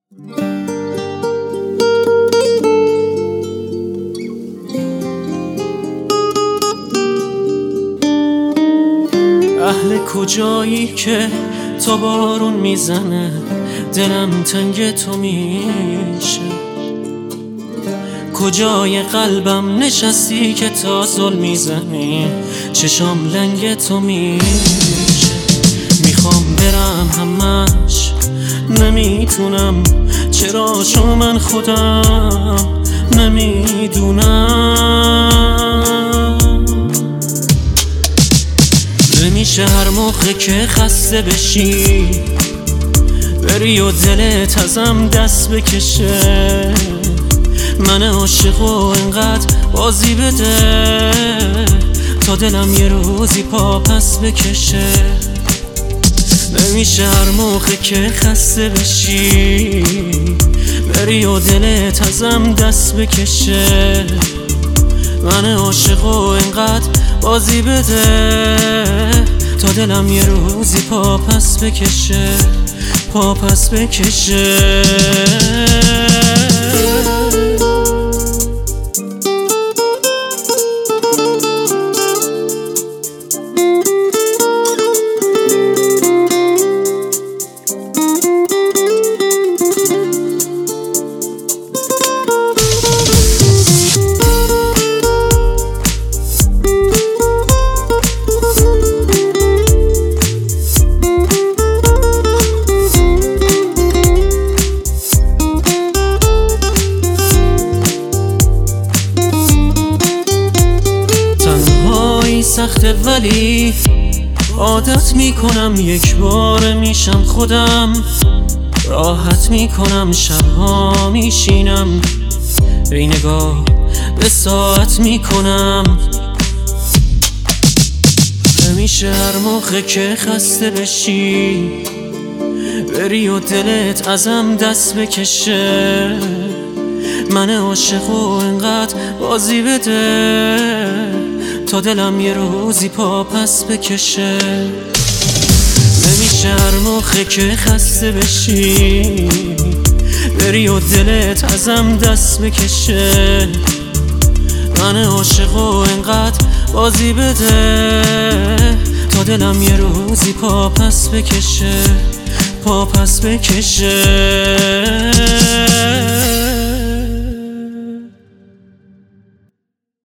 اهل کجایی که تا بارون میزنه دلم تنگ تو میشه؟ کجای قلبم نشستی که تا ظلم میزنی چشام لنگ تو میشه؟ میخوام برم همش نمیتونم، چرا شو من خودم نمیدونم. نمیشه هر موقع که خسته بشی بری و دلت ازم دست بکشه. من عاشق و انقدر بازی بده تا دلم یه روزی پا پس بکشه. نمیشه هر موقع که خسته بشی بری و دلت ازم دست بکشه. من عاشق و انقدر بازی بده تا دلم یه روزی پا پس بکشه، پا پس بکشه. سخته ولی عادت میکنم، یک بار میشم خودم، راحت میکنم، شبها میشینم ای نگاه به ساعت میکنم. نمیشه هر موقع که خسته بشی بری و دلت ازم دست بکشه. من عاشق و انقدر بازی بده تا دلم یه روزی پا پس بکشه. نمیشه هر موقع که خسته بشی بری و دلت ازم دست بکشه. من عاشق و انقدر بازی بده تا دلم یه روزی پا پس بکشه، پا پس بکشه.